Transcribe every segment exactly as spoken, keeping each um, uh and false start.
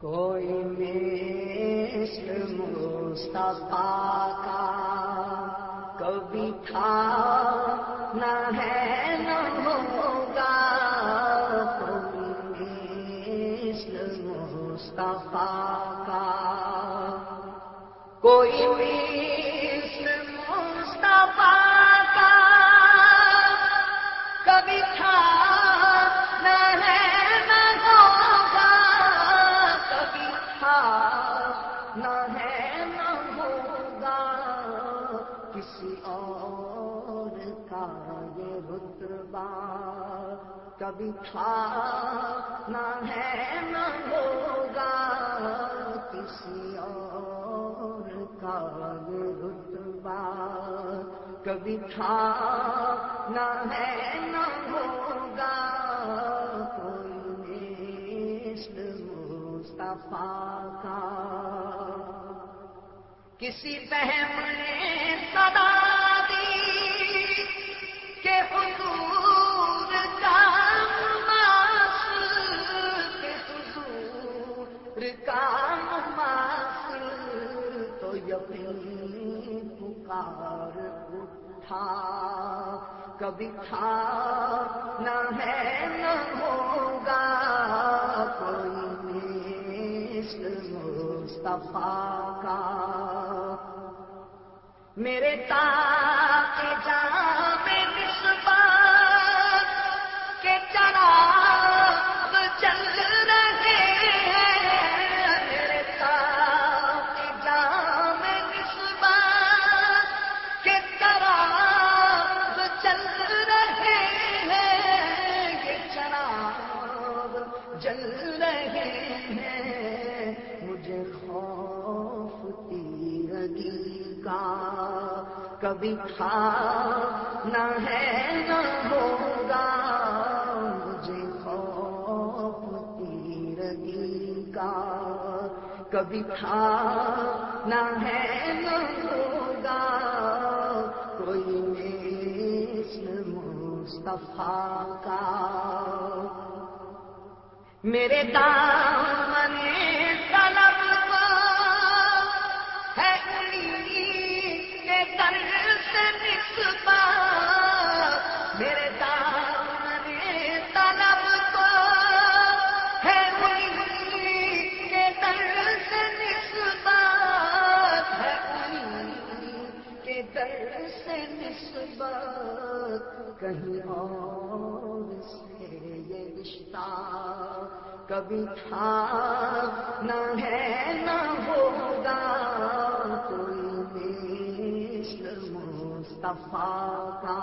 کوئی مثل مصطفیٰ کا کبھی تھا نہ ہے نہ ہوگا، کوئی مثل مصطفیٰ کا کوئی مثل مصطفیٰ کا کبھی تھا نہ ہے نہ ہوگا، کبھی تھا نہ ہے نہ ہوگا، کسی اور کا یہ رتبہ کبھی تھا نہ ہے نہ ہوگا، کسی اور کا یہ رتبہ کبھی تھا نہ ہے نہ ہوگا، کوئی مثل مصطفیٰ کا۔ کسی بہم نے صدا دی کہ حضور کا مماثل، کہ حضور کا مماثل، تو یقین پکار اٹھا، کبھی تھا نہ ہے نہ ہوگا، کوئی مثل مصطفیٰ کا۔ میرے تاج جام نسبت کے چراغ جل رہے ہیں، میرے تاج جام نسبت کے چراغ جل رہے ہیں، یہ چراغ جل رہے ہیں، مجھے خوف تیرگی کا کبھی تھا نہ ہے نہ ہوگا، مجھے خوف تیرگی کا کبھی تھا نہ ہے نہ ہوگا، کوئی مثل مصطفیٰ کا۔ میرے دامن طلب کو ہے انہیں کے در سے نسبت، میرے دامن طلب کو ہے انہیں کے در سے نسبت، ہے انہیں کے در سے نسبت، کہیں اور سے یہ رشتہ کبھی تھا نہ ہے نہ ہوگا، کوئی مثل مصطفیٰ کا۔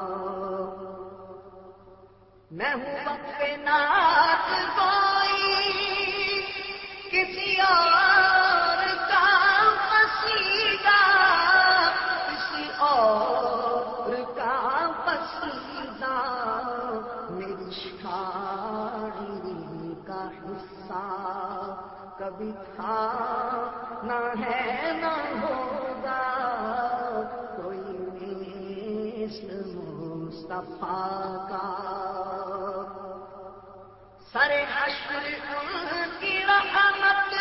میں ہوں وقف نعت گوئی کسی اور کا قصیدہ، کسی اور کا قصیدہ، میری شاعری کا حصہ کبھی تھا نہ ہے نہ ہوگا، کوئی مثل مصطفیٰ کا۔ سر حشر ان کی رحمت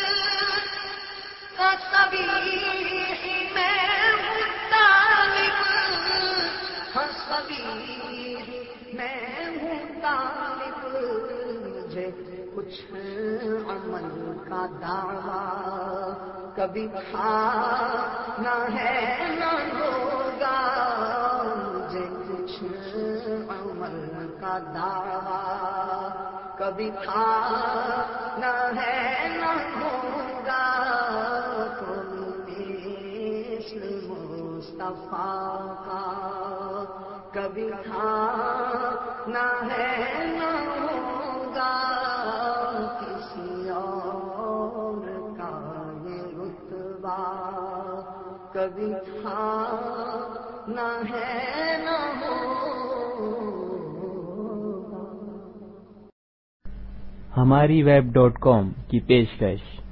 کا صبیح میں ہوں طالب، ہاں صبیح میں ہوں طالب، مجھے کچھ عمل کا دعویٰ کبھی تھا نہ ہے نہ ہوگا، مجھے کچھ عمل کا دعویٰ کبھی تھا نہ ہے نہ ہوگا، کوئی مثل مصطفیٰ کا کبھی تھا نہ ہے نہ ہوگا، کسی اور کا یہ رتبہ کبھی تھا نہ ہے نہ ہوگا۔ ہماری ویب ڈاٹ کام کی پیشکش